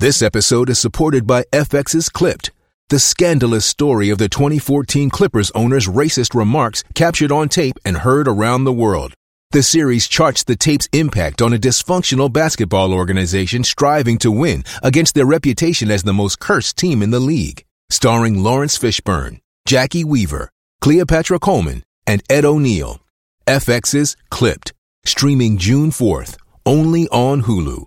This episode is supported by FX's Clipped, the scandalous story of the 2014 Clippers owner's racist remarks captured on tape and heard around the world. The series charts the tape's impact on a dysfunctional basketball organization striving to win against their reputation as the most cursed team in the league. Starring Lawrence Fishburne, Jackie Weaver, Cleopatra Coleman, and Ed O'Neill. FX's Clipped, streaming June 4th, only on Hulu.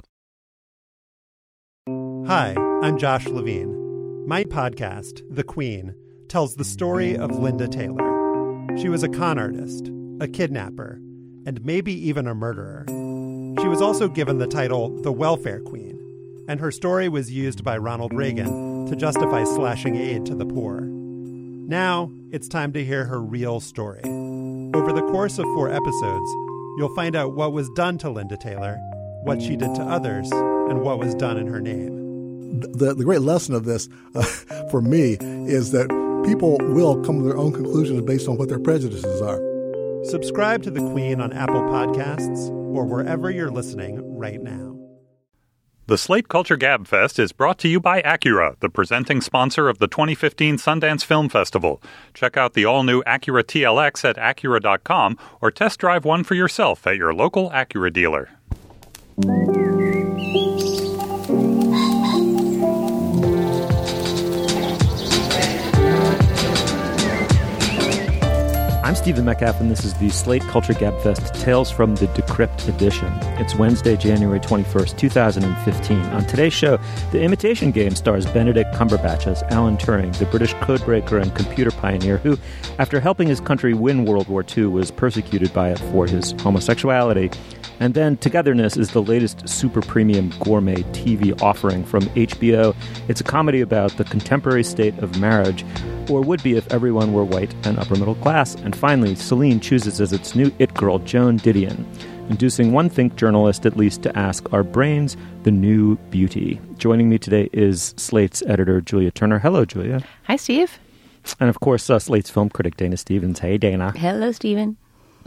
Hi, I'm Josh Levine. My podcast, The Queen, tells the story of Linda Taylor. She was a con artist, a kidnapper, and maybe even a murderer. She was also given the title the Welfare Queen, and her story was used by Ronald Reagan to justify slashing aid to the poor. Now, it's time to hear her real story. Over the course of 4 episodes, you'll find out what was done to Linda Taylor, what she did to others, and what was done in her name. The great lesson of this, for me, is that people will come to their own conclusions based on what their prejudices are. Subscribe to The Queen on Apple Podcasts or wherever you're listening right now. The Slate Culture Gabfest is brought to you by Acura, the presenting sponsor of the 2015 Sundance Film Festival. Check out the all-new Acura TLX at Acura.com or test drive one for yourself at your local Acura dealer. I'm Stephen Metcalf, and this is the Slate Culture Gabfest Tales from the Decrypt edition. It's Wednesday, January 21st, 2015. On today's show, The Imitation Game stars Benedict Cumberbatch as Alan Turing, the British codebreaker and computer pioneer who, after helping his country win World War II, was persecuted by it for his homosexuality. And then Togetherness is the latest super premium gourmet TV offering from HBO. It's a comedy about the contemporary state of marriage, or would be if everyone were white and upper middle class. And finally, Celine chooses as its new it girl Joan Didion, inducing one think journalist at least to ask, are brains the new beauty? Joining me today is Slate's editor, Julia Turner. Hello, Julia. Hi, Steve. And of course, Slate's film critic, Dana Stevens. Hey, Dana. Hello, Stephen.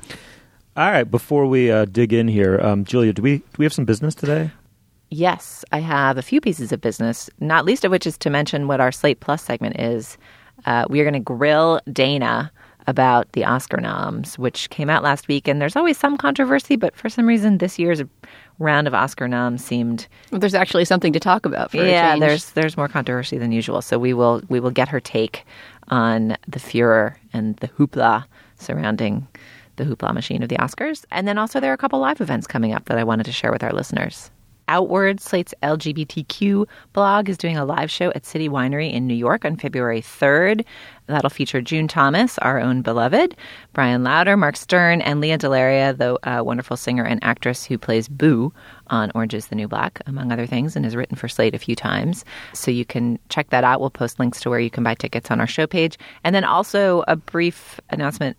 All right, before we dig in here, Julia, do we have some business today? Yes, I have a few pieces of business, not least of which is to mention what our Slate Plus segment is. We are going to grill Dana about the Oscar noms, which came out last week, and there's always some controversy, but for some reason this year's round of Oscar noms seemed... Well, there's actually something to talk about for a change. there's more controversy than usual, so we will get her take on the furor and the hoopla surrounding the hoopla machine of the Oscars. And then also there are a couple live events coming up that I wanted to share with our listeners. Outward, Slate's LGBTQ blog, is doing a live show at City Winery in New York on February 3rd. That'll feature June Thomas, our own beloved, Brian Lauder, Mark Stern, and Leah Delaria, the wonderful singer and actress who plays Boo on Orange is the New Black, among other things, and has written for Slate a few times. So you can check that out. We'll post links to where you can buy tickets on our show page. And then also a brief announcement.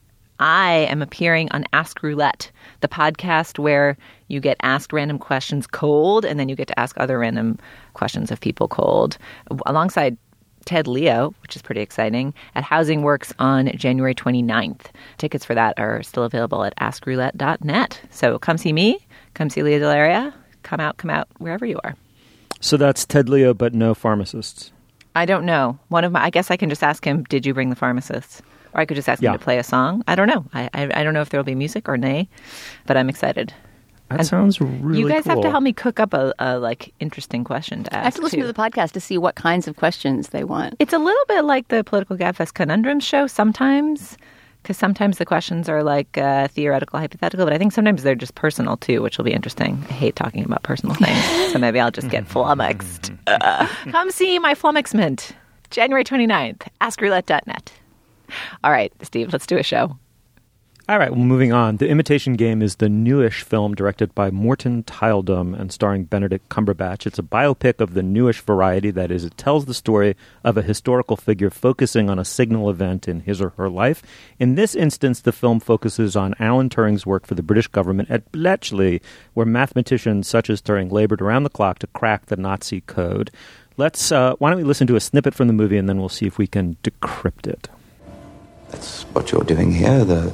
I am appearing on Ask Roulette, the podcast where you get asked random questions cold, and then you get to ask other random questions of people cold, alongside Ted Leo, which is pretty exciting, at Housing Works on January 29th. Tickets for that are still available at askroulette.net. So come see me, come see Leah Delaria, come out, wherever you are. So that's Ted Leo, but no pharmacists. I don't know. I guess I can just ask him, did you bring the pharmacists? Or I could just ask him to play a song. I don't know. I don't know if there will be music or nay, but I'm excited. That sounds really cool. You guys have to help me cook up a interesting question to ask. I have to listen to the podcast to see what kinds of questions they want. It's a little bit like the Political Gabfest Conundrum show sometimes, because sometimes the questions are like theoretical, hypothetical, but I think sometimes they're just personal too, which will be interesting. I hate talking about personal things, so maybe I'll just get flummoxed. Come see my flummoxment, January 29th, askroulette.net. All right, Steve, let's do a show. All right, well, moving on. The Imitation Game is the newish film directed by Morten Tyldum and starring Benedict Cumberbatch. It's a biopic of the newish variety. That is, it tells the story of a historical figure focusing on a signal event in his or her life. In this instance, the film focuses on Alan Turing's work for the British government at Bletchley, where mathematicians such as Turing labored around the clock to crack the Nazi code. Why don't we listen to a snippet from the movie, and then we'll see if we can decrypt it. That's what you're doing here, the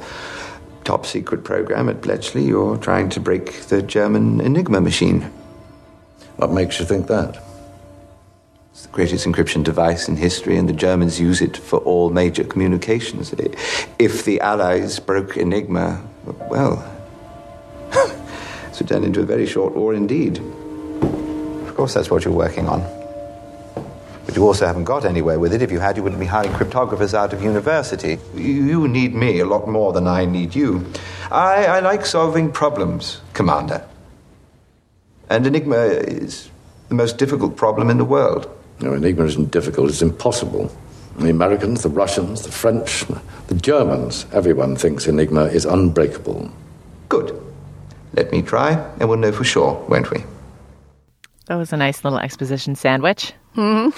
top secret program at Bletchley. You're trying to break the German Enigma machine. What makes you think that? It's the greatest encryption device in history, and the Germans use it for all major communications. If the Allies broke Enigma, well, this would turn into a very short war indeed. Of course, that's what you're working on. But you also haven't got anywhere with it. If you had, you wouldn't be hiring cryptographers out of university. You need me a lot more than I need you. I like solving problems, Commander. And Enigma is the most difficult problem in the world. No, Enigma isn't difficult, it's impossible. The Americans, the Russians, the French, the Germans, everyone thinks Enigma is unbreakable. Good. Let me try, and we'll know for sure, won't we? That was a nice little exposition sandwich. Well,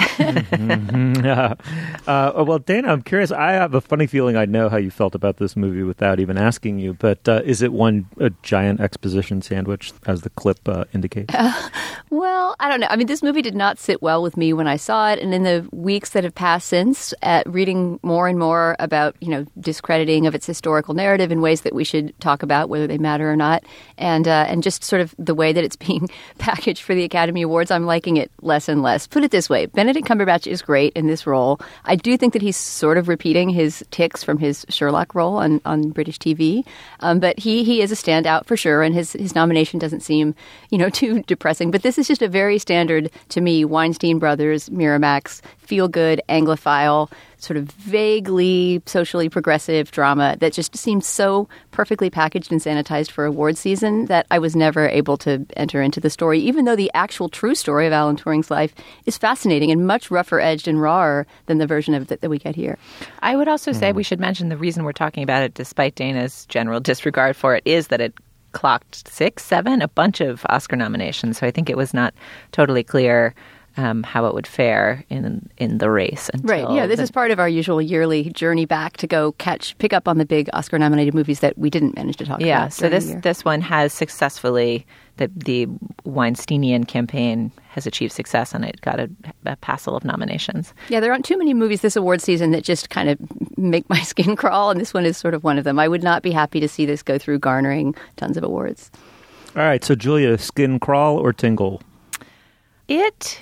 Dana, I'm curious. I have a funny feeling I know how you felt about this movie without even asking you, but is it a giant exposition sandwich, as the clip indicates? Well, I don't know. I mean, this movie did not sit well with me when I saw it, and in the weeks that have passed since, reading more and more about, discrediting of its historical narrative in ways that we should talk about, whether they matter or not, and just sort of the way that it's being packaged for the Academy Awards, I'm liking it less and less. Put it this way, Benedict Cumberbatch is great in this role. I do think that he's sort of repeating his tics from his Sherlock role on British TV, but he is a standout for sure, and his nomination doesn't seem, too depressing. But this is just a very standard, to me, Weinstein Brothers, Miramax, feel-good, Anglophile, sort of vaguely socially progressive drama that just seems so perfectly packaged and sanitized for award season that I was never able to enter into the story, even though the actual true story of Alan Turing's life is fascinating and much rougher-edged and rawer than the version of it that we get here. I would also say we should mention the reason we're talking about it, despite Dana's general disregard for it, is that it clocked 6, 7, a bunch of Oscar nominations. So I think it was not totally clear how it would fare in the race. Right. Yeah, this is part of our usual yearly journey back to go pick up on the big Oscar-nominated movies that we didn't manage to talk about. Yeah, so this one has successfully, the Weinsteinian campaign has achieved success, and it got a passel of nominations. Yeah, there aren't too many movies this award season that just kind of make my skin crawl, and this one is sort of one of them. I would not be happy to see this go through garnering tons of awards. All right, so Julia, skin crawl or tingle? It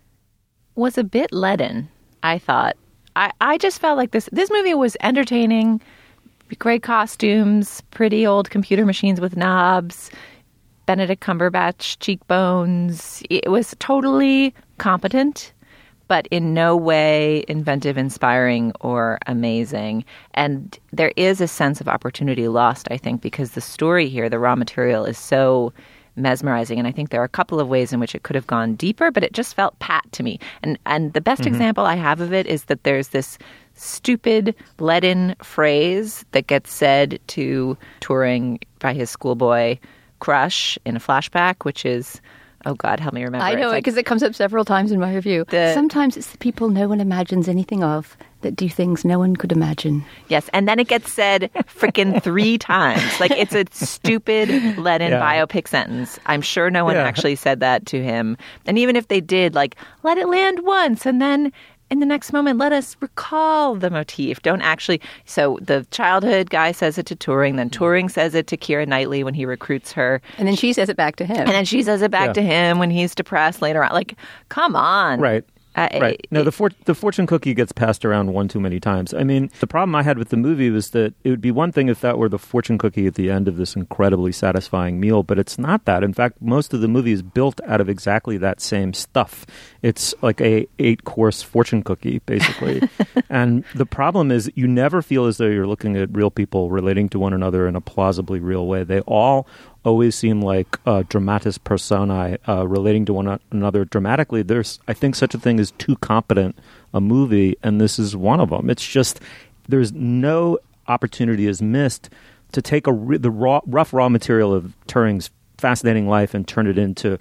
was a bit leaden, I thought. I just felt like this movie was entertaining, great costumes, pretty old computer machines with knobs, Benedict Cumberbatch cheekbones. It was totally competent, but in no way inventive, inspiring, or amazing. And there is a sense of opportunity lost, I think, because the story here, the raw material, is so mesmerizing, and I think there are a couple of ways in which it could have gone deeper, but it just felt pat to me. And the best example I have of it is that there's this stupid leaden phrase that gets said to Turing by his schoolboy crush in a flashback, which is, oh God, help me remember. I know it because it comes up several times in my review. Sometimes it's the people no one imagines anything of that do things no one could imagine. Yes, and then it gets said frickin' 3 times. Like, it's a stupid leaden biopic sentence. I'm sure no one actually said that to him. And even if they did, like, let it land once, and then in the next moment, let us recall the motif. Don't actually. So the childhood guy says it to Turing, then Turing says it to Keira Knightley when he recruits her. And then she says it back to him. And then she says it back to him when he's depressed later on. Like, come on. Right. Right. No, the fortune cookie gets passed around one too many times. I mean, the problem I had with the movie was that it would be one thing if that were the fortune cookie at the end of this incredibly satisfying meal, but it's not that. In fact, most of the movie is built out of exactly that same stuff. It's like a 8-course fortune cookie, basically. And the problem is you never feel as though you're looking at real people relating to one another in a plausibly real way. They all always seem like dramatis personae relating to one another dramatically. There's, I think, such a thing as too competent a movie, and this is one of them. It's just there's no opportunity is missed to take the rough raw material of Turing's fascinating life and turn it into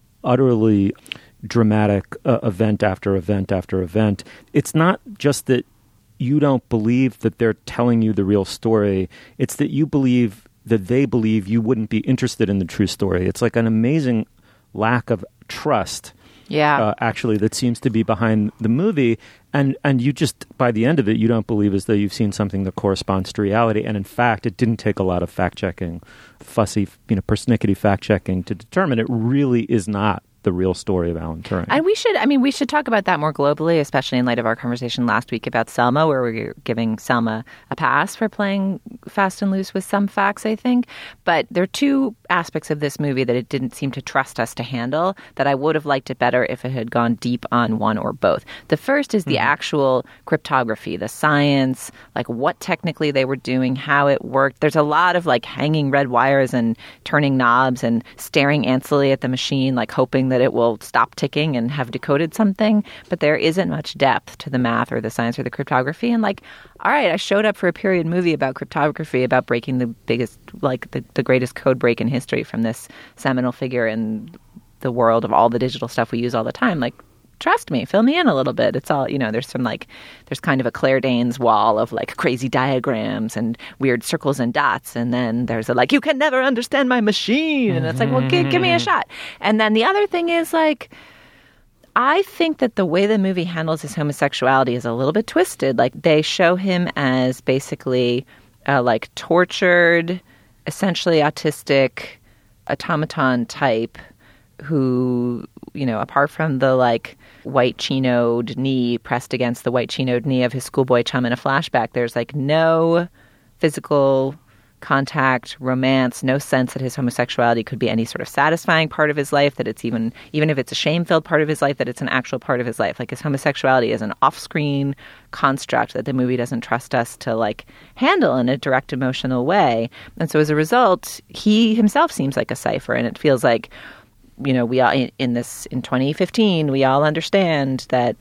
utterly dramatic event after event after event. It's not just that you don't believe that they're telling you the real story. It's that you believe that they believe you wouldn't be interested in the true story. It's like an amazing lack of trust, actually, that seems to be behind the movie. And you just, by the end of it, you don't believe as though you've seen something that corresponds to reality. And in fact, it didn't take a lot of fact-checking, fussy, persnickety fact-checking to determine it really is not the real story of Alan Turing. And we should talk about that more globally, especially in light of our conversation last week about Selma, where we were giving Selma a pass for playing fast and loose with some facts, I think. But there are two aspects of this movie that it didn't seem to trust us to handle that I would have liked it better if it had gone deep on one or both. The first is the actual cryptography, the science, like what technically they were doing, how it worked. There's a lot of like hanging red wires and turning knobs and staring anxiously at the machine, like hoping that it will stop ticking and have decoded something. But there isn't much depth to the math or the science or the cryptography. And like, all right, I showed up for a period movie about cryptography, about breaking the biggest, like the greatest code break in history from this seminal figure in the world of all the digital stuff we use all the time. Like, trust me, fill me in a little bit. It's all, there's kind of a Claire Danes wall of like crazy diagrams and weird circles and dots. And then there's a like, you can never understand my machine. And it's like, well, give me a shot. And then the other thing is like, I think that the way the movie handles his homosexuality is a little bit twisted. Like they show him as basically like tortured, essentially autistic automaton type who, apart from the like white chinoed knee pressed against the white chinoed knee of his schoolboy chum in a flashback, there's like no physical contact, romance, no sense that his homosexuality could be any sort of satisfying part of his life, that it's even if it's a shame-filled part of his life, that it's an actual part of his life. Like his homosexuality is an off-screen construct that the movie doesn't trust us to like handle in a direct emotional way. And so as a result, he himself seems like a cipher, and it feels like, we all in 2015, we all understand that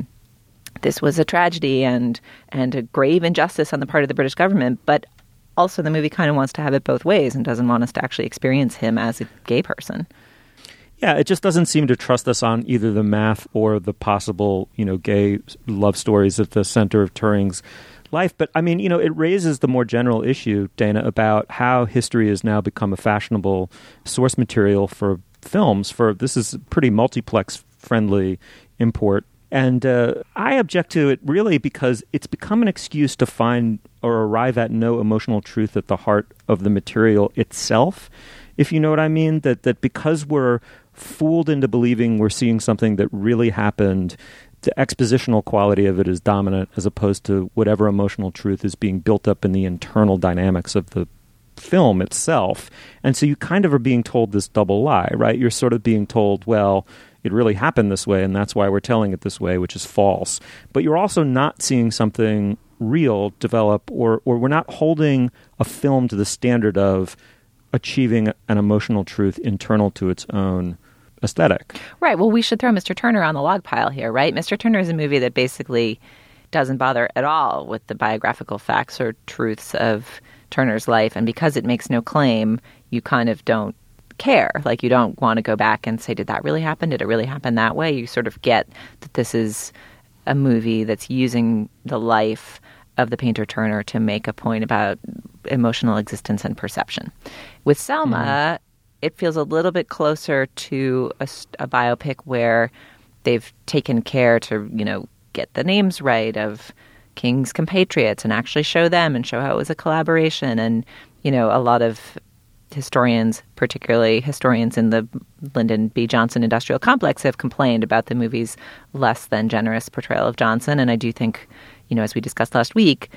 this was a tragedy and a grave injustice on the part of the British government, but also the movie kind of wants to have it both ways and doesn't want us to actually experience him as a gay person. Yeah, it just doesn't seem to trust us on either the math or the possible, gay love stories at the center of Turing's life. But I mean, it raises the more general issue, Dana, about how history has now become a fashionable source material for films. This is pretty multiplex-friendly import. And I object to it really because it's become an excuse to find or arrive at no emotional truth at the heart of the material itself, if you know what I mean. That because we're fooled into believing we're seeing something that really happened, the expositional quality of it is dominant as opposed to whatever emotional truth is being built up in the internal dynamics of the film itself. And so you kind of are being told this double lie, right? You're sort of being told, well, it really happened this way, and that's why we're telling it this way, which is false. But you're also not seeing something real develop, or we're not holding a film to the standard of achieving an emotional truth internal to its own aesthetic. Right. Well, we should throw Mr. Turner on the log pile here, right? Mr. Turner is a movie that basically doesn't bother at all with the biographical facts or truths of Turner's life, and because it makes no claim, you kind of don't care. Like, you don't want to go back and say, did that really happen? Did it really happen that way? You sort of get that this is a movie that's using the life of the painter Turner to make a point about emotional existence and perception. With Selma, it feels a little bit closer to a biopic where they've taken care to, get the names right of King's compatriots and actually show them and show how it was a collaboration. And, a lot of historians, particularly historians in the Lyndon B. Johnson industrial complex, have complained about the movie's less than generous portrayal of Johnson. And I do think, as we discussed last week,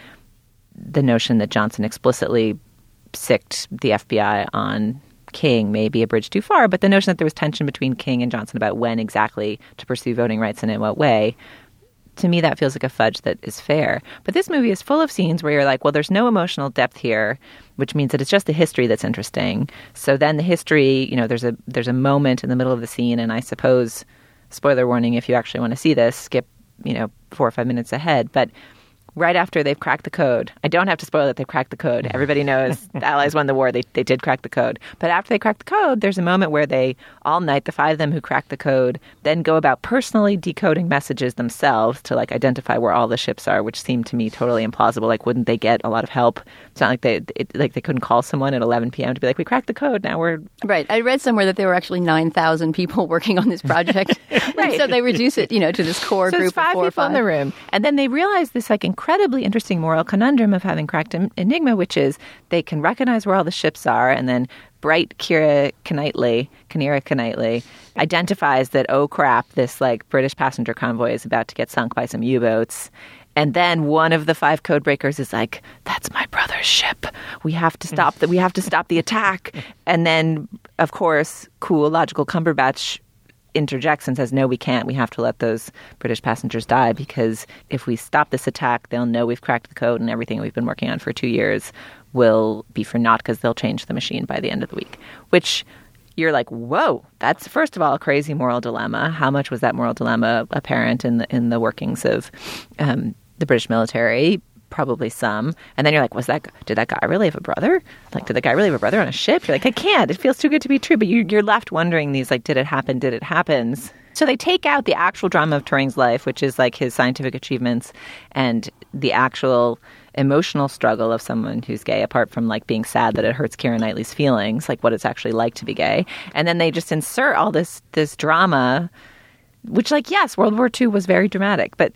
the notion that Johnson explicitly sicked the FBI on King may be a bridge too far, but the notion that there was tension between King and Johnson about when exactly to pursue voting rights and in what way, to me, that feels like a fudge that is fair. But this movie is full of scenes where you're like, well, there's no emotional depth here, which means that it's just the history that's interesting. So then the history, there's a moment in the middle of the scene, and I suppose, spoiler warning, if you actually want to see this, skip, 4 or 5 minutes ahead. But right after they've cracked the code, I don't have to spoil that they've cracked the code. Everybody knows the Allies won the war. They did crack the code. But after they cracked the code, there's a moment where they, all night, the 5 of them who cracked the code, then go about personally decoding messages themselves to identify where all the ships are, which seemed to me totally implausible. Wouldn't they get a lot of help? It's not like they couldn't call someone at 11 p.m. to be like, we cracked the code, now we're... Right. I read somewhere that there were actually 9,000 people working on this project. Right. So they reduce it, to this core group of 4 or 5. So it's 5 people in the room. And then they realize this incredibly interesting moral conundrum of having cracked Enigma, which is they can recognize where all the ships are and then bright Keira Knightley identifies that, oh crap, this like British passenger convoy is about to get sunk by some U-boats. And then one of the 5 code breakers is like, that's my brother's ship. We have to stop the attack. And then, of course, cool, logical Cumberbatch interjects and says, no, we can't. We have to let those British passengers die, because if we stop this attack, they'll know we've cracked the code and everything we've been working on for 2 years will be for naught, because they'll change the machine by the end of the week. Which you're like, whoa, that's first of all a crazy moral dilemma. How much was that moral dilemma apparent in the workings of the British military? Probably some. And then you're like, did that guy really have a brother? Like, did the guy really have a brother on a ship? You're like, I can't. It feels too good to be true. But you're left wondering these, like, did it happen? Did it happen? So they take out the actual drama of Turing's life, which is like his scientific achievements and the actual emotional struggle of someone who's gay, apart from like being sad that it hurts Keira Knightley's feelings, like what it's actually like to be gay. And then they just insert all this drama, which, like, yes, World War II was very dramatic, but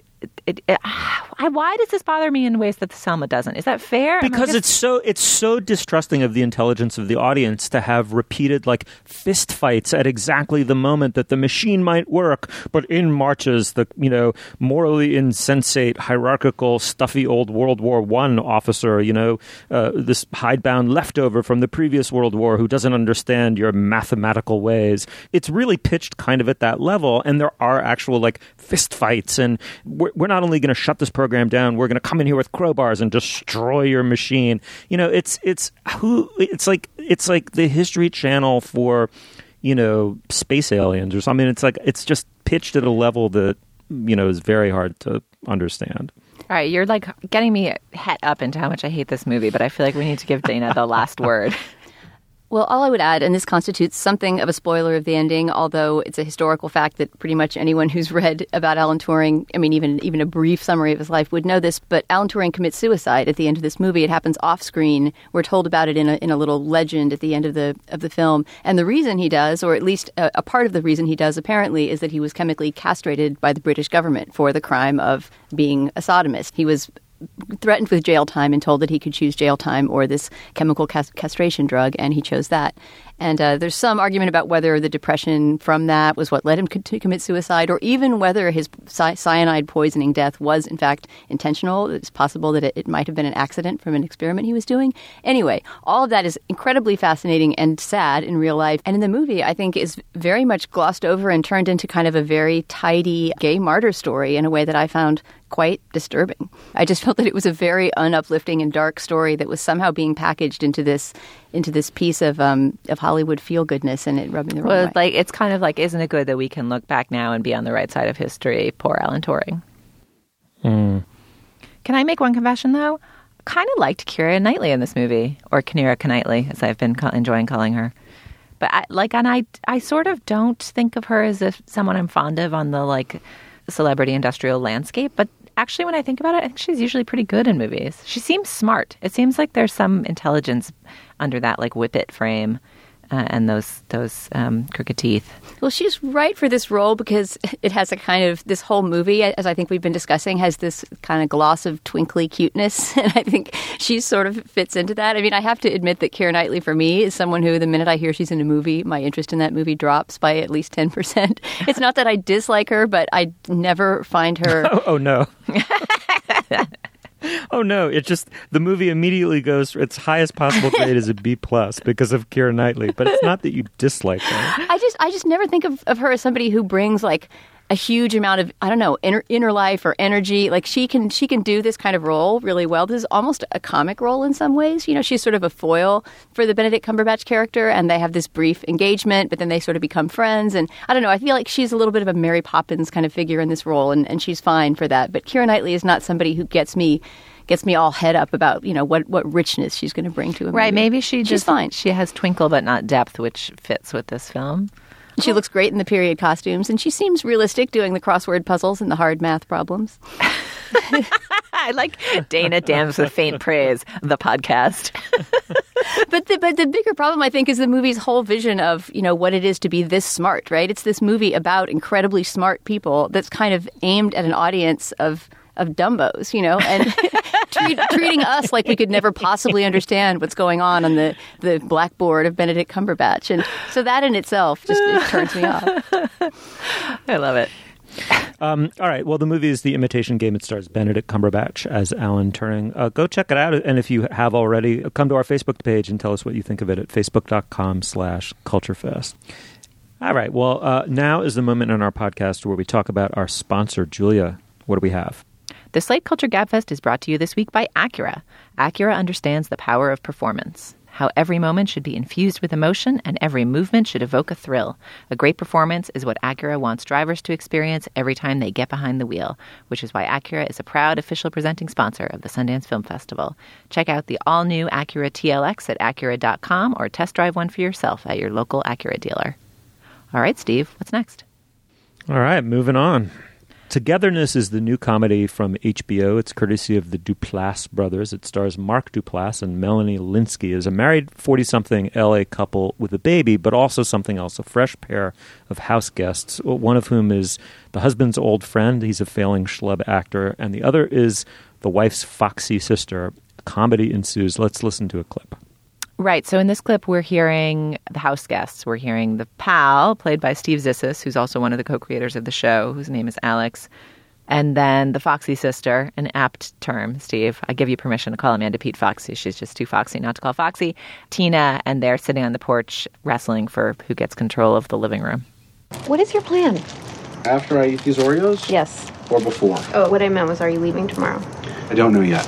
why does this bother me in ways that the Selma doesn't? Is that fair? Because it's so distrusting of the intelligence of the audience to have repeated like fist fights at exactly the moment that the machine might work, but in marches the morally insensate, hierarchical, stuffy old World War I officer, this hidebound leftover from the previous World War who doesn't understand your mathematical ways. It's really pitched kind of at that level, and there are actual like fist fights, and we're not only going to shut this program down, we're going to come in here with crowbars and destroy your machine. It's like the History Channel for, space aliens or something. It's like, it's just pitched at a level that, is very hard to understand. All right, you're like getting me het up into how much I hate this movie, but I feel like we need to give Dana the last word. Well, all I would add, and this constitutes something of a spoiler of the ending, although it's a historical fact that pretty much anyone who's read about Alan Turing, I mean, even a brief summary of his life would know this, but Alan Turing commits suicide at the end of this movie. It happens off screen. We're told about it in a little legend at the end of the film. And the reason he does, or at least a part of the reason he does apparently, is that he was chemically castrated by the British government for the crime of being a sodomist. He was threatened with jail time and told that he could choose jail time or this chemical castration drug, and he chose that. And there's some argument about whether the depression from that was what led him to commit suicide, or even whether his cyanide poisoning death was, in fact, intentional. It's possible that it might have been an accident from an experiment he was doing. Anyway, all of that is incredibly fascinating and sad in real life. And in the movie, I think, is very much glossed over and turned into kind of a very tidy gay martyr story in a way that I found quite disturbing. I just felt that it was a very unuplifting and dark story that was somehow being packaged into this piece of Hollywood feel-goodness, and it rubbed me the wrong way. Like, it's kind of like, isn't it good that we can look back now and be on the right side of history? Poor Alan Turing. Can I make one confession, though? Kind of liked Keira Knightley in this movie, or Keira Knightley, as I've been enjoying calling her. But I sort of don't think of her as someone I'm fond of on the like celebrity industrial landscape, but actually, when I think about it, I think she's usually pretty good in movies. She seems smart. It seems like there's some intelligence under that like whippet frame and those crooked teeth. Well, she's right for this role because it has a kind of, this whole movie, as I think we've been discussing, has this kind of gloss of twinkly cuteness. And I think she sort of fits into that. I mean, I have to admit that Keira Knightley, for me, is someone who, the minute I hear she's in a movie, my interest in that movie drops by at least 10%. It's not that I dislike her, but I never find her... Oh, no. Oh, no. It just, the movie immediately goes, its highest possible grade is a B+ because of Keira Knightley. But it's not that you dislike her. I just never think of her as somebody who brings like a huge amount of, I don't know, inner life or energy. Like she can do this kind of role really well. This is almost a comic role in some ways. She's sort of a foil for the Benedict Cumberbatch character, and they have this brief engagement, but then they sort of become friends. And I don't know, I feel like she's a little bit of a Mary Poppins kind of figure in this role, and she's fine for that. But Keira Knightley is not somebody who gets me all head up about, what richness she's going to bring to a movie. Right, maybe she's fine. She has twinkle but not depth, which fits with this film. She looks great in the period costumes, and she seems realistic doing the crossword puzzles and the hard math problems. I like Dana Damns with Faint Praise, the podcast. But the bigger problem, I think, is the movie's whole vision of, what it is to be this smart, right? It's this movie about incredibly smart people that's kind of aimed at an audience of of dumbos, and treating us like we could never possibly understand what's going on the blackboard of Benedict Cumberbatch. And so that in itself just it turns me off. I love it. All right. Well, the movie is The Imitation Game. It stars Benedict Cumberbatch as Alan Turing. Go check it out. And if you have already, come to our Facebook page and tell us what you think of it at facebook.com/culturefest. All right. Well, now is the moment in our podcast where we talk about our sponsor, Julia. What do we have? The Slate Culture Gabfest is brought to you this week by Acura. Acura understands the power of performance. How every moment should be infused with emotion and every movement should evoke a thrill. A great performance is what Acura wants drivers to experience every time they get behind the wheel, which is why Acura is a proud official presenting sponsor of the Sundance Film Festival. Check out the all-new Acura TLX at Acura.com or test drive one for yourself at your local Acura dealer. All right, Steve, what's next? All right, moving on. Togetherness is the new comedy from HBO. It's courtesy of the Duplass brothers. It stars Mark Duplass and Melanie Lynskey as a married 40-something L.A. couple with a baby, but also something else, a fresh pair of house guests, one of whom is the husband's old friend. He's a failing schlub actor, and the other is the wife's foxy sister. Comedy ensues. Let's listen to a clip. Right. So in this clip, we're hearing the house guests. We're hearing the pal, played by Steve Zissis, who's also one of the co-creators of the show, whose name is Alex. And then the foxy sister, an apt term, Steve. I give you permission to call Amanda Peet Foxy. She's just too foxy not to call Foxy. Tina, and they're sitting on the porch wrestling for who gets control of the living room. What is your plan? After I eat these Oreos? Yes. Or before? Oh, what I meant was, are you leaving tomorrow? I don't know yet.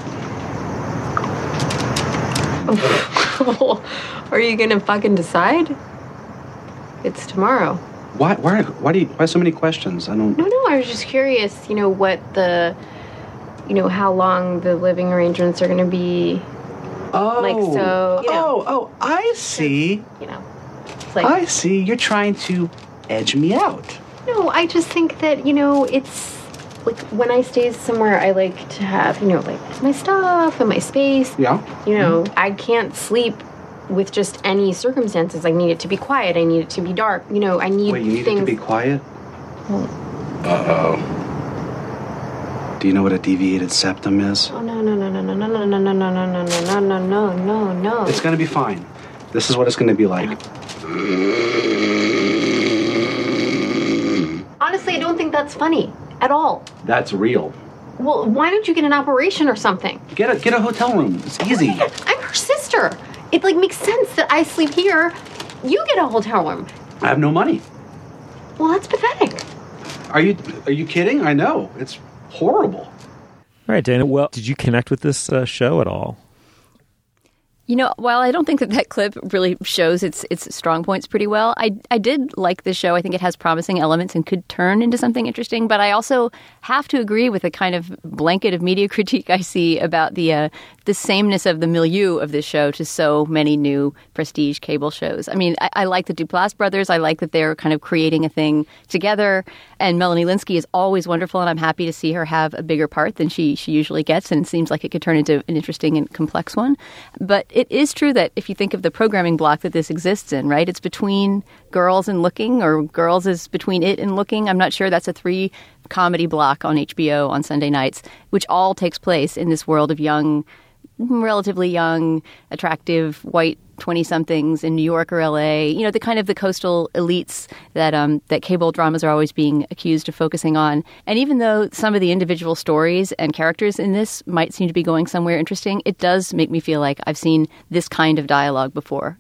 Are you gonna fucking decide? It's tomorrow. Why so many questions? I don't... No, I was just curious, what how long the living arrangements are gonna be. Oh. Like, so, I see. It's like... I see. You're trying to edge me out. No, I just think that, it's... Like, when I stay somewhere, I like to have, like, my stuff and my space. Yeah. I can't sleep with just any circumstances. I need it to be quiet. I need it to be dark. I need Wait, you need things... it to be quiet? Well... Uh-oh. Do you know what a deviated septum is? Oh, no. It's going to be fine. This is what it's going to be like. Honestly, I don't think that's funny. At all. That's real. Well, why don't you get an operation or something? Get a hotel room. It's easy. I'm her sister. It, makes sense that I sleep here. You get a hotel room. I have no money. Well, that's pathetic. Are you kidding? I know. It's horrible. All right, Dana. Well, did you connect with this show at all? While I don't think that clip really shows its strong points pretty well, I did like this show. I think it has promising elements and could turn into something interesting. But I also have to agree with the kind of blanket of media critique I see about the sameness of the milieu of this show to so many new prestige cable shows. I mean, I like the Duplass brothers. I like that they're kind of creating a thing together. And Melanie Lynskey is always wonderful, and I'm happy to see her have a bigger part than she usually gets. And it seems like it could turn into an interesting and complex one. But it is true that if you think of the programming block that this exists in, right, it's between Girls and Looking, or Girls is between it and Looking. I'm not sure. That's a 3-comedy block on HBO on Sunday nights, which all takes place in this world of relatively young, attractive, white 20-somethings in New York or LA, the kind of the coastal elites that cable dramas are always being accused of focusing on. And even though some of the individual stories and characters in this might seem to be going somewhere interesting, it does make me feel like I've seen this kind of dialogue before.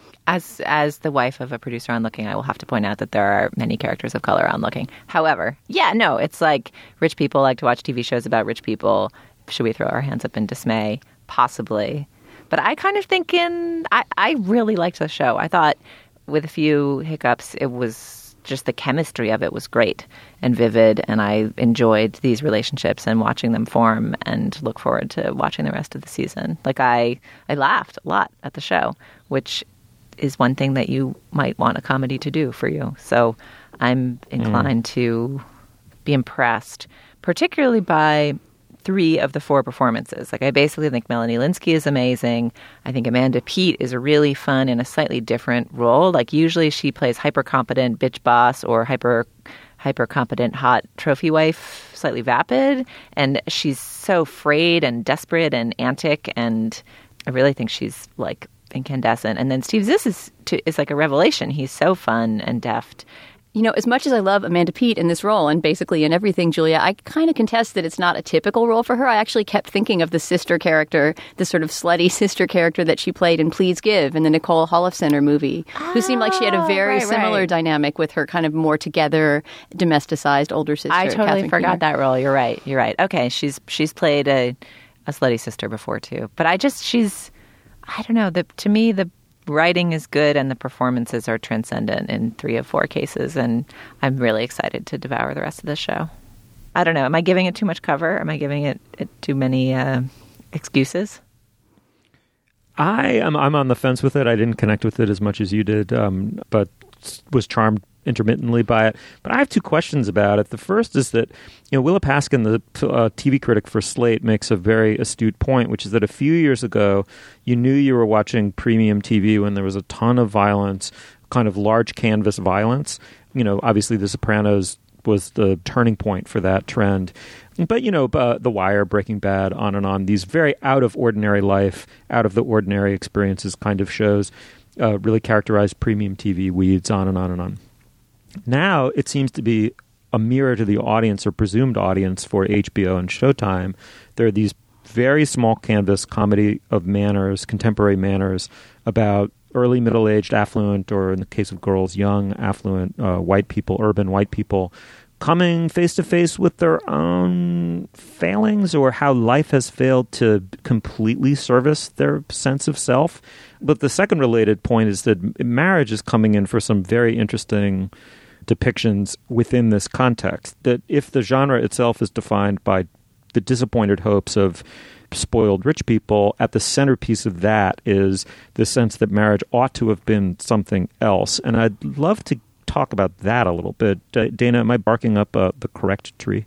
As the wife of a producer on Looking, I will have to point out that there are many characters of color on Looking. However, it's like rich people like to watch TV shows about rich people. Should we throw our hands up in dismay? Possibly. But I kind of think I really liked the show. I thought with a few hiccups, it was just the chemistry of it was great and vivid. And I enjoyed these relationships and watching them form, and look forward to watching the rest of the season. Like I laughed a lot at the show, which is one thing that you might want a comedy to do for you. So I'm inclined to be impressed, particularly by 3 of the 4 performances. Like, I basically think Melanie Lynskey is amazing. I think Amanda Peet is really fun in a slightly different role. Like, usually she plays hyper competent bitch boss or hyper hyper-competent, hot trophy wife, slightly vapid. And she's so frayed and desperate and antic. And I really think she's like incandescent. And then Steve Zissou is like a revelation. He's so fun and deft. You know, as much as I love Amanda Peet in this role and basically in everything, Julia, I kind of contest that it's not a typical role for her. I actually kept thinking of the sister character, the sort of slutty sister character that she played in Please Give in the Nicole Holofcener movie, who seemed like she had a very similar dynamic with her kind of more together, domesticized older sister. I totally Catherine forgot Keener. that role. You're right. Okay, she's played a slutty sister before too. But I don't know. To me, the writing is good and the performances are transcendent in 3 of 4 cases, and I'm really excited to devour the rest of the show. I don't know. Am I giving it too much cover? Am I giving it too many excuses? I'm on the fence with it. I didn't connect with it as much as you did, but was charmed intermittently by it. But I have 2 questions about it. The first is that, Willa Paskin, the TV critic for Slate, makes a very astute point, which is that a few years ago, you knew you were watching premium TV when there was a ton of violence, kind of large canvas violence. Obviously The Sopranos was the turning point for that trend. But, The Wire, Breaking Bad, on and on, these very out of ordinary life, out of the ordinary experiences kind of shows really characterize premium TV weeds, on and on and on. Now it seems to be a mirror to the audience or presumed audience for HBO and Showtime. There are these very small canvas comedy of manners, contemporary manners about early middle-aged affluent, or in the case of girls, young affluent white people, urban white people, coming face-to-face with their own failings or how life has failed to completely service their sense of self. But the second related point is that marriage is coming in for some very interesting depictions within this context. That if the genre itself is defined by the disappointed hopes of spoiled rich people, at the centerpiece of that is the sense that marriage ought to have been something else. And I'd love to talk about that a little bit. Dana, am I barking up the correct tree?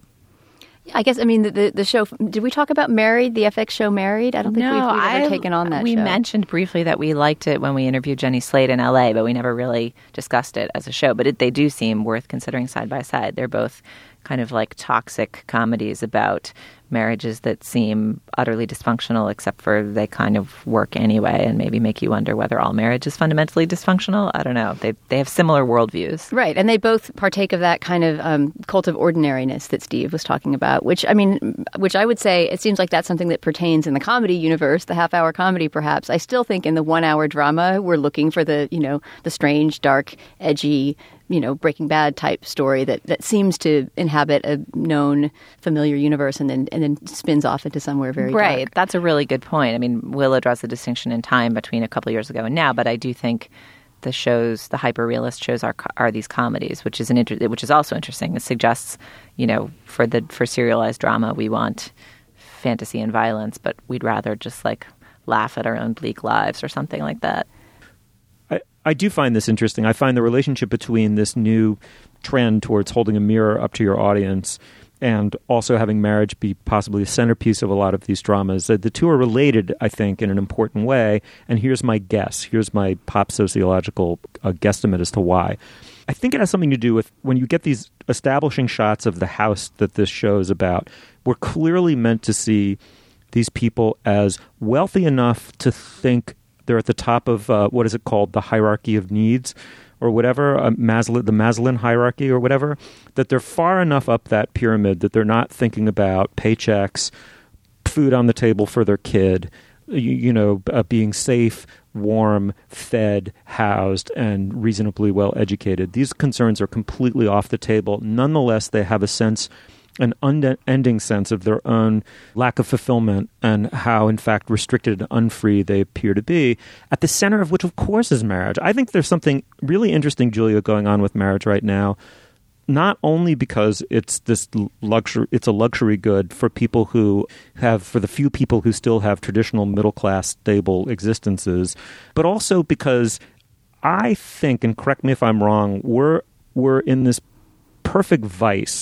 I guess, the show, did we talk about Married, the FX show Married? I don't think we've ever taken on that show. We mentioned briefly that we liked it when we interviewed Jenny Slate in LA, but we never really discussed it as a show. But they do seem worth considering side by side. They're both kind of like toxic comedies about marriages that seem utterly dysfunctional, except for they kind of work anyway and maybe make you wonder whether all marriage is fundamentally dysfunctional. I don't know. They have similar worldviews. Right. And they both partake of that kind of cult of ordinariness that Steve was talking about, which I would say it seems like that's something that pertains in the comedy universe, the half-hour comedy perhaps. I still think in the 1-hour drama, we're looking for the strange, dark, edgy, Breaking Bad type story that seems to inhabit a known, familiar universe and then spins off into somewhere very dark. Right. That's a really good point. Willa draws the distinction in time between a couple of years ago and now, but I do think the hyper-realist shows are these comedies, which is also interesting. It suggests, for serialized drama, we want fantasy and violence, but we'd rather just laugh at our own bleak lives or something like that. I do find this interesting. I find the relationship between this new trend towards holding a mirror up to your audience and also having marriage be possibly the centerpiece of a lot of these dramas. The two are related, I think, in an important way. And here's my guess. Here's my pop sociological guesstimate as to why. I think it has something to do with when you get these establishing shots of the house that this show is about, we're clearly meant to see these people as wealthy enough to think they're at the top of, what is it called, the hierarchy of needs or whatever, the Maslin hierarchy or whatever, that they're far enough up that pyramid that they're not thinking about paychecks, food on the table for their kid, being safe, warm, fed, housed, and reasonably well educated. These concerns are completely off the table. Nonetheless, they have an unending sense of their own lack of fulfillment and how, in fact, restricted and unfree they appear to be, at the center of which, of course, is marriage. I think there's something really interesting, Julia, going on with marriage right now, not only because it's this luxury, it's a luxury good for people for the few people who still have traditional middle-class, stable existences, but also because I think, and correct me if I'm wrong, we're in this perfect vice.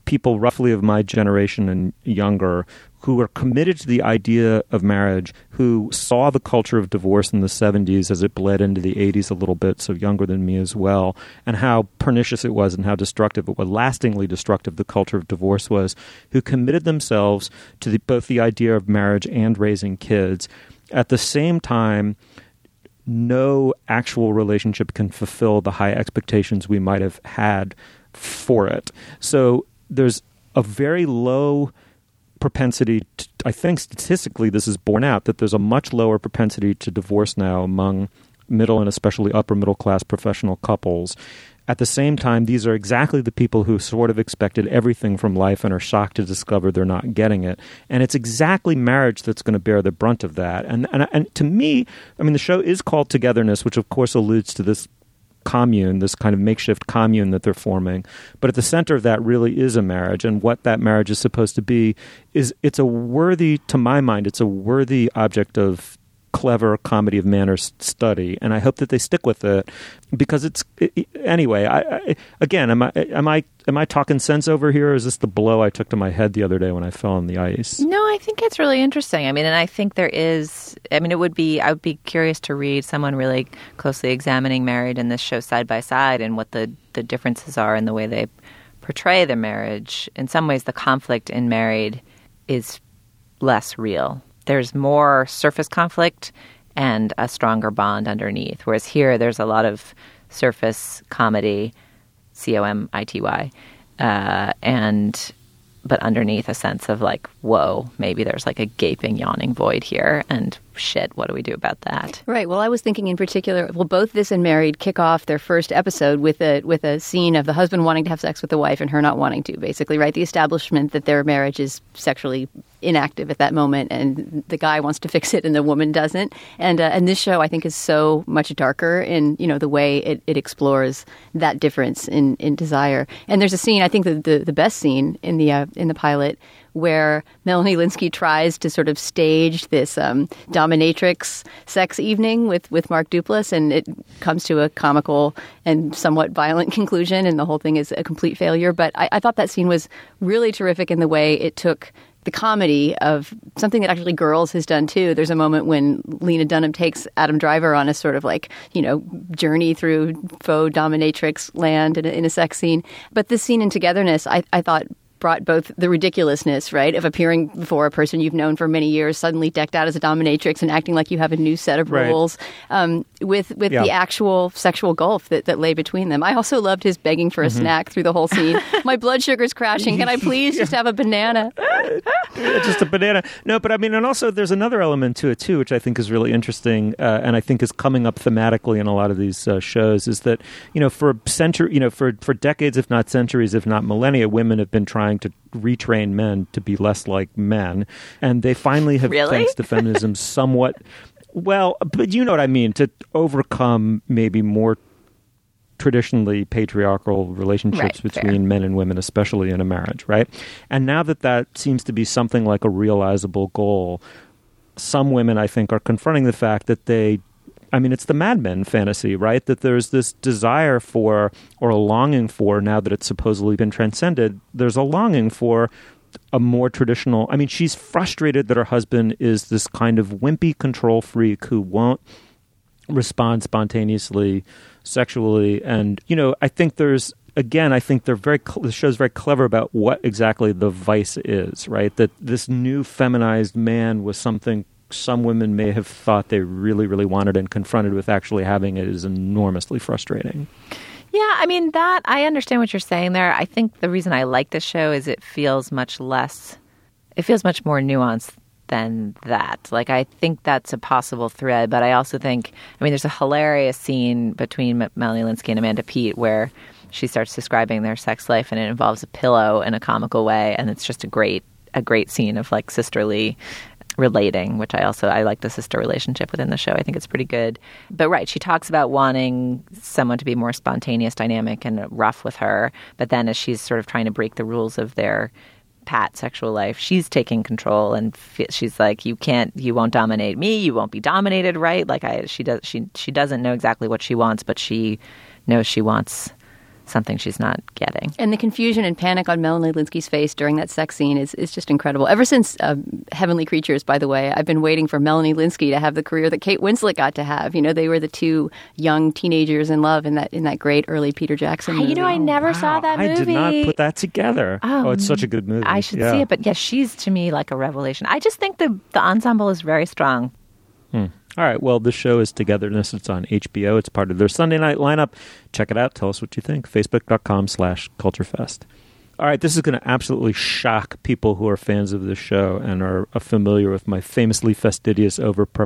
people roughly of my generation and younger who are committed to the idea of marriage, who saw the culture of divorce in the 70s as it bled into the 80s a little bit, so younger than me as well, and how pernicious it was and how destructive it was, lastingly destructive the culture of divorce was, who committed themselves to both the idea of marriage and raising kids. At the same time, no actual relationship can fulfill the high expectations we might have had for it. So there's a very low propensity I think statistically this is borne out, that there's a much lower propensity to divorce now among middle and especially upper middle class professional couples. At the same time, these are exactly the people who sort of expected everything from life and are shocked to discover they're not getting it. And it's exactly marriage that's going to bear the brunt of that. And to me, I mean, the show is called Togetherness, which of course alludes to this commune, this kind of makeshift commune that they're forming. But at the center of that really is a marriage. And what that marriage is supposed to be is, to my mind, it's a worthy object of clever comedy of manners study, and I hope that they stick with it, because anyway. Am I talking sense over here, or is this the blow I took to my head the other day when I fell on the ice? No, I think it's really interesting. I mean, and I think there is. I mean, I would be curious to read someone really closely examining Married and this show side by side, and what the differences are in the way they portray the marriage. In some ways, the conflict in Married is less real. There's more surface conflict and a stronger bond underneath. Whereas here, there's a lot of surface comedy, comity, but underneath a sense of like, whoa, maybe there's like a gaping, yawning void here, and shit, what do we do about that? Right. Well, I was thinking in particular, both this and Married kick off their first episode with a scene of the husband wanting to have sex with the wife and her not wanting to, basically, right? The establishment that their marriage is sexually inactive at that moment, and the guy wants to fix it and the woman doesn't. And this show, I think, is so much darker in, the way it explores that difference in desire. And there's a scene, I think the best scene in the pilot, where Melanie Lynskey tries to sort of stage this dominatrix sex evening with Mark Duplass, and it comes to a comical and somewhat violent conclusion, and the whole thing is a complete failure. But I thought that scene was really terrific in the way it took the comedy of something that actually Girls has done too. There's a moment when Lena Dunham takes Adam Driver on a sort of like, journey through faux dominatrix land in a sex scene. But this scene in Togetherness, I thought, brought both the ridiculousness, right, of appearing before a person you've known for many years, suddenly decked out as a dominatrix and acting like you have a new set of rules, with the actual sexual gulf that lay between them. I also loved his begging for a snack through the whole scene. My blood sugar's crashing. Can I please just have a banana? Just a banana. No, but I mean, and also there's another element to it too, which I think is really interesting, and I think is coming up thematically in a lot of these shows, is that, for decades, if not centuries, if not millennia, women have been trying to retrain men to be less like men, and they finally have, thanks to feminism, somewhat, well, but you know what I mean, to overcome maybe more traditionally patriarchal relationships between men and women, especially in a marriage, right? And now that seems to be something like a realizable goal, some women, I think, are confronting the fact that it's the Mad Men fantasy, right? That there's this desire for, or a longing for, now that it's supposedly been transcended, there's a longing for a more traditional... I mean, she's frustrated that her husband is this kind of wimpy control freak who won't respond spontaneously sexually. And, I think there's... Again, I think the show's very clever about what exactly the vice is, right? That this new feminized man was something some women may have thought they really, really wanted, and confronted with actually having it is enormously frustrating. Yeah, I mean, that I understand what you're saying there. I think the reason I like this show is it feels much more nuanced than that. Like, I think that's a possible thread, but I also think, there's a hilarious scene between Melanie Lynskey and Amanda Peet where she starts describing their sex life, and it involves a pillow in a comical way, and it's just a great scene of like sisterly relating, which I like the sister relationship within the show. I think it's pretty good. But right, she talks about wanting someone to be more spontaneous, dynamic, and rough with her. But then as she's sort of trying to break the rules of their pat sexual life, she's taking control, and she's like, you won't dominate me, you won't be dominated, right? Like she doesn't know exactly what she wants, but she knows she wants something she's not getting. And the confusion and panic on Melanie Lynskey's face during that sex scene is just incredible. Ever since Heavenly Creatures, by the way, I've been waiting for Melanie Lynskey to have the career that Kate Winslet got to have. You know, they were the two young teenagers in love in that great early Peter Jackson movie. You know, I never saw that movie. I did not put that together. Oh, it's such a good movie. I should see it, but yeah, she's to me like a revelation. I just think the ensemble is very strong. All right, well, the show is Togetherness. It's on HBO. It's part of their Sunday night lineup. Check it out. Tell us what you think. Facebook.com/CultureFest. All right, this is going to absolutely shock people who are fans of this show and are familiar with my famously fastidious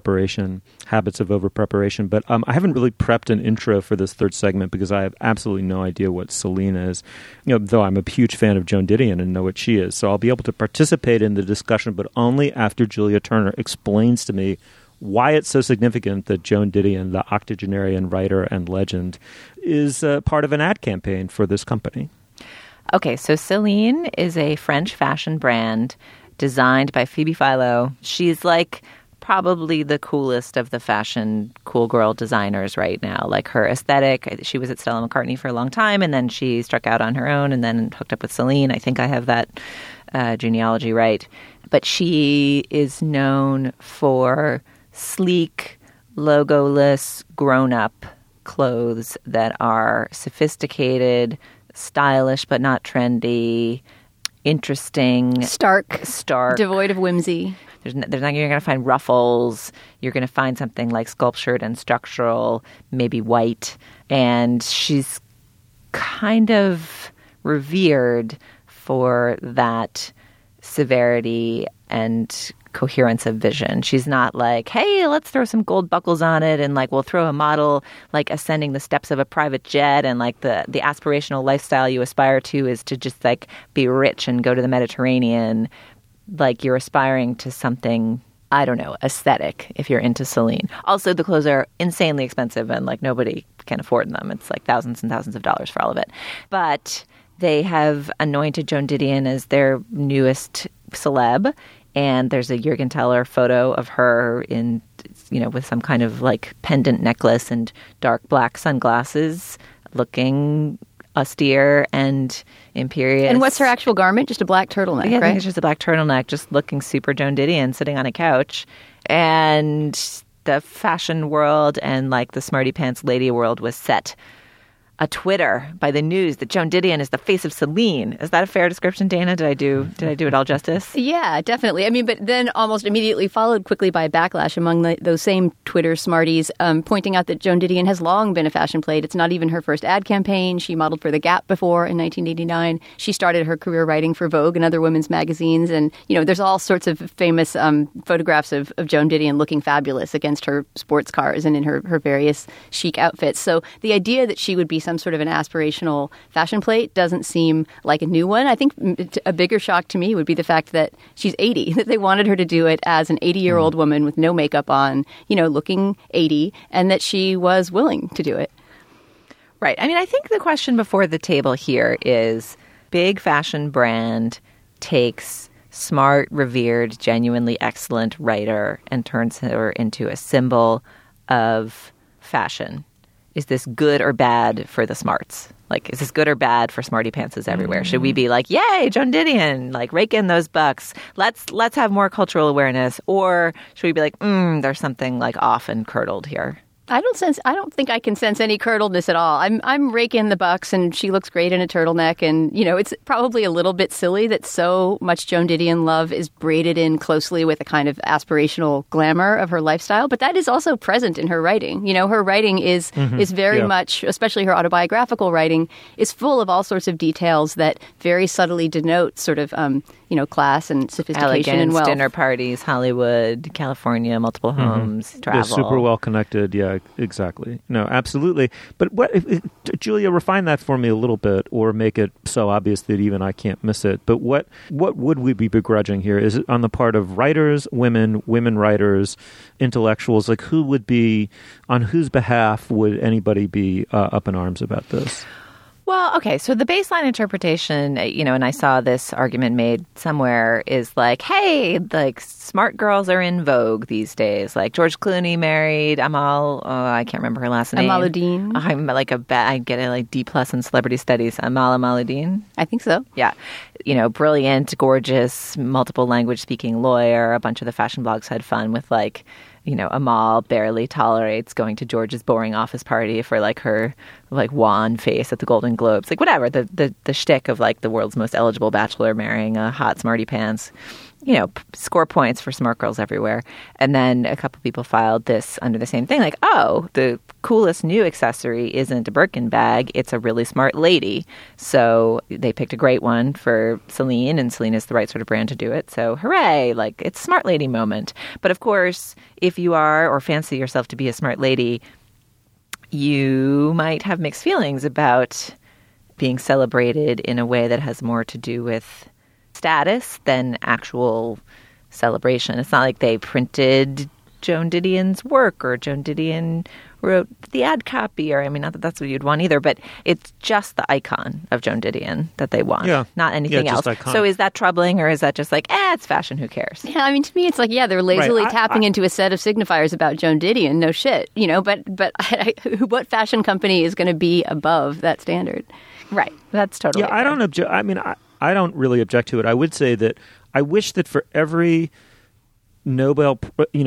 habits of over-preparation. But I haven't really prepped an intro for this third segment because I have absolutely no idea what Celine is, though I'm a huge fan of Joan Didion and know what she is. So I'll be able to participate in the discussion, but only after Julia Turner explains to me why it's so significant that Joan Didion, the octogenarian writer and legend, is part of an ad campaign for this company. Okay, so Celine is a French fashion brand designed by Phoebe Philo. She's like probably the coolest of the fashion cool girl designers right now. Like her aesthetic, she was at Stella McCartney for a long time, and then she struck out on her own and then hooked up with Celine. I think I have that genealogy right. But she is known for sleek, logoless, grown-up clothes that are sophisticated, stylish but not trendy, interesting, stark, devoid of whimsy. There's not, you're going to find ruffles. You're going to find something like sculptured and structural, maybe white. And she's kind of revered for that severity and coherence of vision. She's not like, hey, let's throw some gold buckles on it and like we'll throw a model like ascending the steps of a private jet and like the aspirational lifestyle you aspire to is to just like be rich and go to the Mediterranean. Like you're aspiring to something, I don't know, aesthetic if you're into Celine. Also, the clothes are insanely expensive and like nobody can afford them. It's like thousands and thousands of dollars for all of it. But they have anointed Joan Didion as their newest celeb. And there's a Jürgen Teller photo of her in, with some kind of like pendant necklace and dark black sunglasses, looking austere and imperious. And what's her actual garment? Just a black turtleneck, right? I think right? it's just a black turtleneck, just looking super Joan Didion, sitting on a couch. And the fashion world and like the smarty pants lady world was set a Twitter by the news that Joan Didion is the face of Celine. Is that a fair description, Dana? Did I do it all justice? Yeah, definitely. I mean, but then almost immediately followed quickly by a backlash among those same Twitter smarties, pointing out that Joan Didion has long been a fashion plate. It's not even her first ad campaign. She modeled for The Gap before in 1989. She started her career writing for Vogue and other women's magazines. And, there's all sorts of famous photographs of Joan Didion looking fabulous against her sports cars and in her various chic outfits. So the idea that she would be some sort of an aspirational fashion plate doesn't seem like a new one. I think a bigger shock to me would be the fact that she's 80, that they wanted her to do it as an 80-year-old woman with no makeup on, looking 80, and that she was willing to do it. Right. I mean, I think the question before the table here is big fashion brand takes smart, revered, genuinely excellent writer and turns her into a symbol of fashion. Is this good or bad for the smarts? Like, is this good or bad for smarty pantses everywhere? Should we be like, yay, Joan Didion, like rake in those bucks. Let's have more cultural awareness. Or should we be like, there's something like off and curdled here? I don't think I can sense any curdledness at all. I'm raking the bucks, and she looks great in a turtleneck. And, it's probably a little bit silly that so much Joan Didion love is braided in closely with a kind of aspirational glamour of her lifestyle. But that is also present in her writing. Her writing is very much, especially her autobiographical writing, is full of all sorts of details that very subtly denote sort of, class and sophistication elegance, and wealth. Dinner parties, Hollywood, California, multiple homes, travel. They're super well connected. Yeah, exactly. No, absolutely. But Julia, refine that for me a little bit, or make it so obvious that even I can't miss it. But what would we be begrudging here? Is it on the part of writers, women writers, intellectuals? Like, on whose behalf would anybody be up in arms about this? Well, okay, so the baseline interpretation, and I saw this argument made somewhere, is like, hey, like, smart girls are in vogue these days. Like, George Clooney married Amal, I can't remember her last name. Amaluddin. I'm like I get a like D+ in celebrity studies. Amaluddin. I think so. Yeah. Brilliant, gorgeous, multiple language speaking lawyer. A bunch of the fashion blogs had fun with like, Amal barely tolerates going to George's boring office party for like her like wan face at the Golden Globes, like whatever the shtick of like the world's most eligible bachelor marrying a hot smarty pants. Score points for smart girls everywhere. And then a couple people filed this under the same thing, like, oh, the coolest new accessory isn't a Birkin bag, it's a really smart lady. So they picked a great one for Celine, and Celine is the right sort of brand to do it. So hooray, like, it's smart lady moment. But of course, if you are or fancy yourself to be a smart lady, you might have mixed feelings about being celebrated in a way that has more to do with status than actual celebration. It's not like they printed Joan Didion's work or Joan Didion wrote the ad copy, or not that that's what you'd want either, but it's just the icon of Joan Didion that they want, not anything else. Iconic. So is that troubling, or is that just like, it's fashion, who cares? Yeah, to me it's like, they're lazily tapping into a set of signifiers about Joan Didion, no shit, but what fashion company is going to be above that standard? Right, that's totally fair. I don't object. I don't really object to it. I would say that I wish that for every Nobel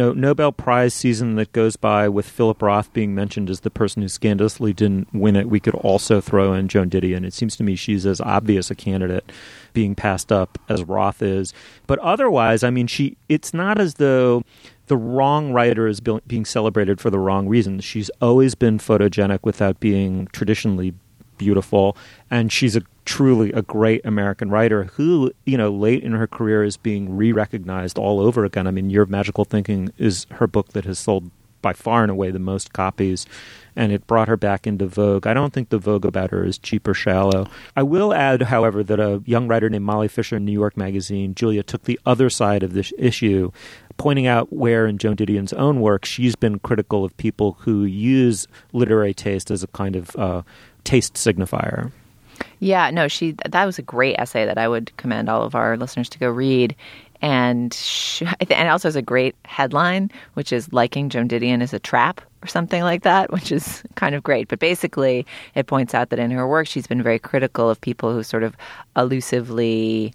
Prize season that goes by with Philip Roth being mentioned as the person who scandalously didn't win it, we could also throw in Joan Didion. It seems to me she's as obvious a candidate being passed up as Roth is. But otherwise, it's not as though the wrong writer is being celebrated for the wrong reasons. She's always been photogenic without being traditionally beautiful, and she's truly a great American writer who, late in her career is being re-recognized all over again. Your Magical Thinking is her book that has sold by far and away the most copies, and it brought her back into vogue. I don't think the vogue about her is cheap or shallow. I will add, however, that a young writer named Molly Fisher in New York Magazine, Julia, took the other side of this issue, pointing out where in Joan Didion's own work she's been critical of people who use literary taste as a kind of taste signifier. Yeah, no, that was a great essay that I would commend all of our listeners to go read. And also has a great headline, which is liking Joan Didion is a trap or something like that, which is kind of great. But basically, it points out that in her work, she's been very critical of people who sort of elusively,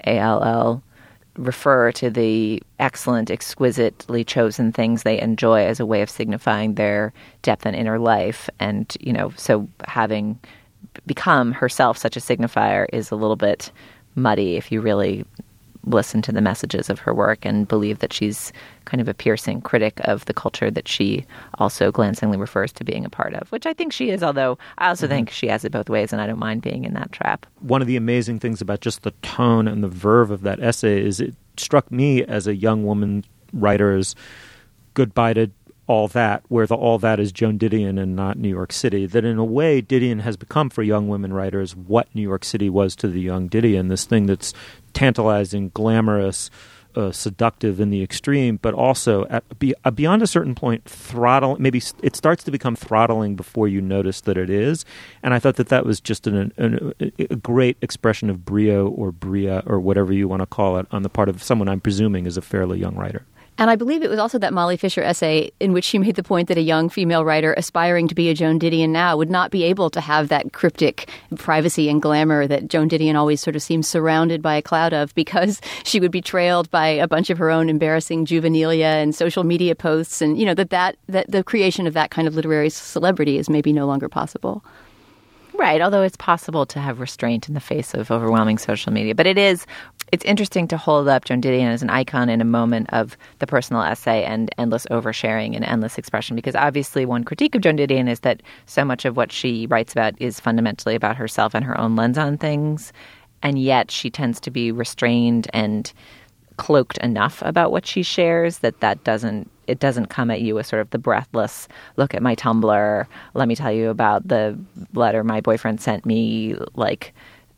ALL, refer to the excellent, exquisitely chosen things they enjoy as a way of signifying their depth and inner life. And, so having become herself such a signifier is a little bit muddy if you really listen to the messages of her work and believe that she's kind of a piercing critic of the culture that she also glancingly refers to being a part of, which I think she is, although I also think she has it both ways, and I don't mind being in that trap. One of the amazing things about just the tone and the verve of that essay is it struck me as a young woman writer's goodbye to all that, where the all that is Joan Didion and not New York City, that in a way Didion has become for young women writers what New York City was to the young Didion, this thing that's tantalizing, glamorous, seductive in the extreme, but also beyond a certain point, maybe it starts to become throttling before you notice that it is. And I thought that was just a great expression of brio or bria or whatever you want to call it on the part of someone I'm presuming is a fairly young writer. And I believe it was also that Molly Fisher essay in which she made the point that a young female writer aspiring to be a Joan Didion now would not be able to have that cryptic privacy and glamour that Joan Didion always sort of seems surrounded by a cloud of, because she would be trailed by a bunch of her own embarrassing juvenilia and social media posts, and that the creation of that kind of literary celebrity is maybe no longer possible. Right, although it's possible to have restraint in the face of overwhelming social media. But it's interesting to hold up Joan Didion as an icon in a moment of the personal essay and endless oversharing and endless expression, because obviously one critique of Joan Didion is that so much of what she writes about is fundamentally about herself and her own lens on things, and yet she tends to be restrained and cloaked enough about what she shares that it doesn't come at you with sort of the breathless, look at my Tumblr, let me tell you about the letter my boyfriend sent me, like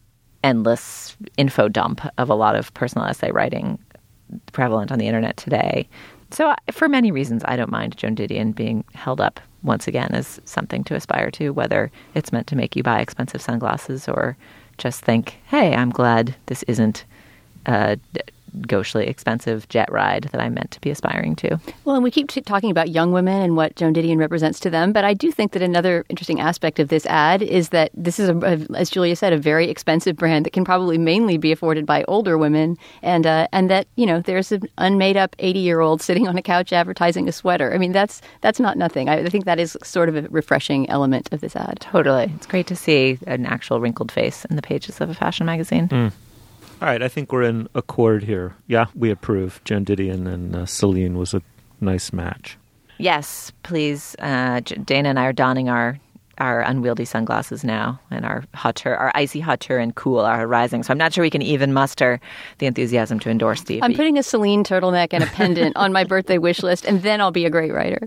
endless info dump of a lot of personal essay writing prevalent on the internet today. So for many reasons, I don't mind Joan Didion being held up once again, as something to aspire to, whether it's meant to make you buy expensive sunglasses or just think, hey, I'm glad this isn't a gauchely expensive jet ride that I'm meant to be aspiring to. Well, and we keep talking about young women and what Joan Didion represents to them, but I do think that another interesting aspect of this ad is that this is, as Julia said, a very expensive brand that can probably mainly be afforded by older women, and that, you know, there's an unmade-up 80-year-old sitting on a couch advertising a sweater. I mean, that's not nothing. I think that is sort of a refreshing element of this ad. Totally. It's great to see an actual wrinkled face in the pages of a fashion magazine. All right, I think we're in accord here. Yeah, we approve. Joan Didion and Celine was a nice match. Yes, please. Dana and I are donning our unwieldy sunglasses now, and our icy hauteur and cool are rising. So I'm not sure we can even muster the enthusiasm to endorse Steve. I'm putting a Celine turtleneck and a pendant on my birthday wish list, and then I'll be a great writer.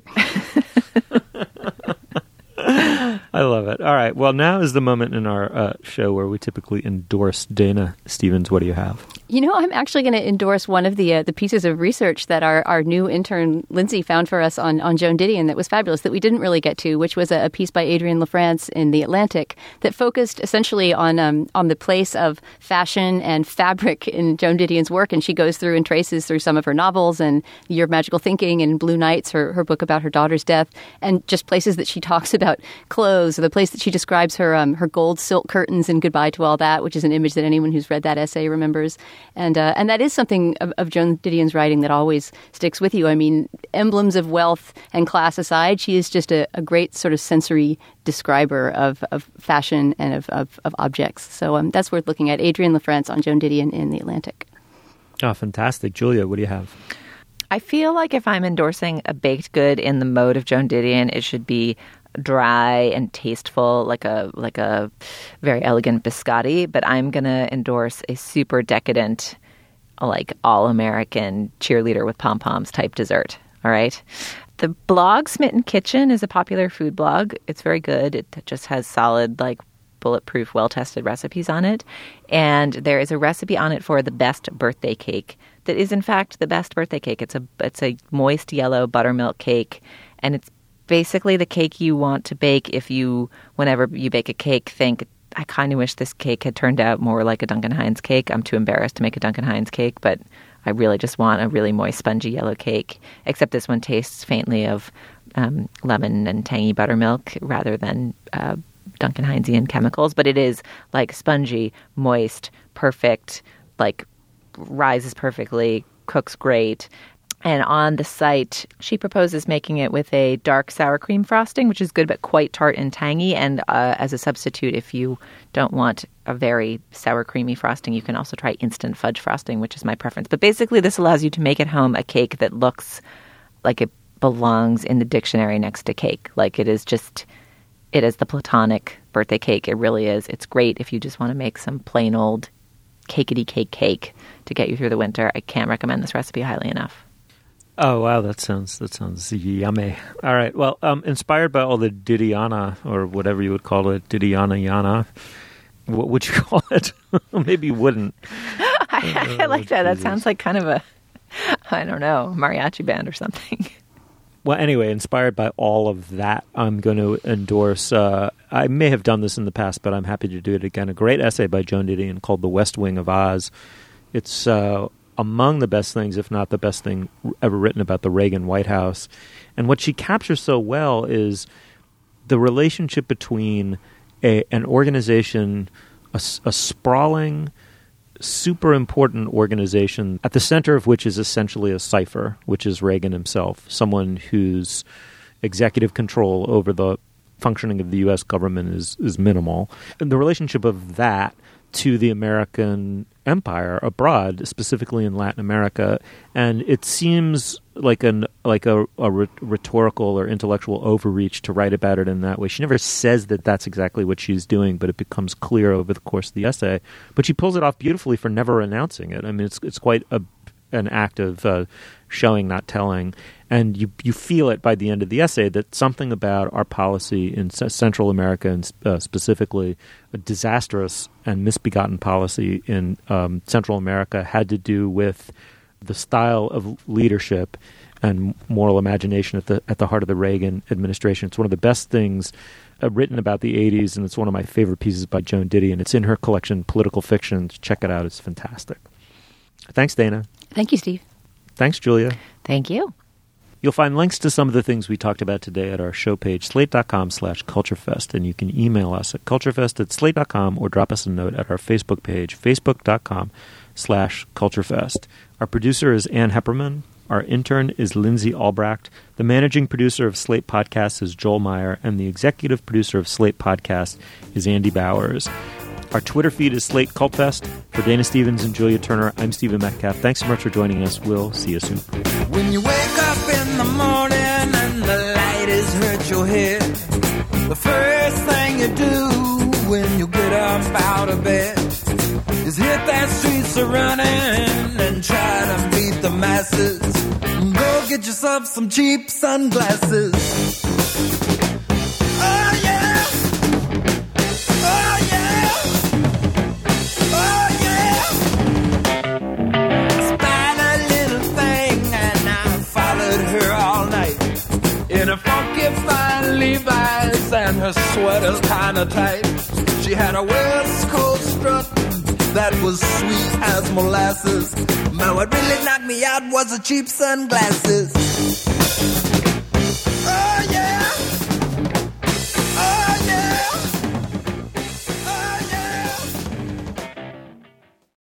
I love it. All right. Well, now is the moment in our show where we typically endorse Dana Stevens. What do you have? You know, I'm actually going to endorse one of the pieces of research that our new intern, Lindsay, found for us on Joan Didion that was fabulous, that we didn't really get to, which was a piece by Adrienne LaFrance in The Atlantic that focused essentially on the place of fashion and fabric in Joan Didion's work. And she goes through and traces through some of her novels and Year of Magical Thinking and Blue Nights, her book about her daughter's death, and just places that she talks about clothes, or the place that she describes her gold silk curtains in Goodbye to All That, which is an image that anyone who's read that essay remembers. And that is something of Joan Didion's writing that always sticks with you. I mean, emblems of wealth and class aside, she is just a great sort of sensory describer of fashion and of objects. So that's worth looking at. Adrienne LaFrance on Joan Didion in The Atlantic. Oh, fantastic. Julia, what do you have? I feel like if I'm endorsing a baked good in the mode of Joan Didion, it should be dry and tasteful, like a very elegant biscotti, but I'm going to endorse a super decadent, like all-American cheerleader with pom-poms type dessert, all right? The blog Smitten Kitchen is a popular food blog. It's very good. It just has solid, like, bulletproof, well-tested recipes on it. And there is a recipe on it for the best birthday cake that is, in fact, the best birthday cake. It's a moist yellow buttermilk cake, and it's basically the cake you want to bake if you, whenever you bake a cake, think, I kind of wish this cake had turned out more like a Duncan Hines cake. I'm too embarrassed to make a Duncan Hines cake, but I really just want a really moist, spongy yellow cake, except this one tastes faintly of lemon and tangy buttermilk rather than Duncan Hinesian chemicals. But it is like spongy, moist, perfect, like rises perfectly, cooks great. And on the site, she proposes making it with a dark sour cream frosting, which is good but quite tart and tangy. And as a substitute, if you don't want a very sour creamy frosting, you can also try instant fudge frosting, which is my preference. But basically, this allows you to make at home a cake that looks like it belongs in the dictionary next to cake. Like it is the platonic birthday cake. It really is. It's great if you just want to make some plain old cakety cake to get you through the winter. I can't recommend this recipe highly enough. Oh, wow, that sounds yummy. All right, well, inspired by all the Didiana, or whatever you would call it, Didiana-yana, what would you call it? Maybe you wouldn't. I like that. That sounds like kind of a, I don't know, mariachi band or something. Well, anyway, inspired by all of that, I'm going to endorse, I may have done this in the past, but I'm happy to do it again, a great essay by Joan Didion called The West Wing of Oz. It's among the best things, if not the best thing ever written about the Reagan White House. And what she captures so well is the relationship between an organization, a sprawling, super important organization, at the center of which is essentially a cipher, which is Reagan himself, someone whose executive control over the functioning of the U.S. government is minimal. And the relationship of that to the American empire abroad, specifically in Latin America, and it seems like a rhetorical or intellectual overreach to write about it in that way. She never says that that's exactly what she's doing, but it becomes clear over the course of the essay. But she pulls it off beautifully for never announcing it. I mean, it's quite an act of showing, not telling. And you feel it by the end of the essay that something about our policy in Central America, and specifically a disastrous and misbegotten policy in Central America, had to do with the style of leadership and moral imagination at the heart of the Reagan administration. It's one of the best things written about the 80s, and it's one of my favorite pieces by Joan Didion. It's in her collection, Political Fiction. Check it out. It's fantastic. Thanks, Dana. Thank you, Steve. Thanks, Julia. Thank you. You'll find links to some of the things we talked about today at our show page, slate.com/culturefest, and you can email us at culturefest@slate.com or drop us a note at our Facebook page, facebook.com/culturefest. Our producer is Ann Hepperman. Our intern is Lindsay Albrecht. The managing producer of Slate Podcasts is Joel Meyer, and the executive producer of Slate Podcasts is Andy Bowers. Our Twitter feed is Slate Cult Fest. For Dana Stevens and Julia Turner, I'm Stephen Metcalf. Thanks so much for joining us. We'll see you soon. When you wake up in the morning and the light has hurt your head, the first thing you do when you get up out of bed is hit that streets a running and try to beat the masses. Go get yourself some cheap sunglasses. Oh yeah, oh yeah, oh yeah. Spied a little thing and I followed her all night in a funky fine Levi's and her sweater's kinda tight. She had a West Coast strut that was sweet as molasses. But what really knocked me out was the cheap sunglasses.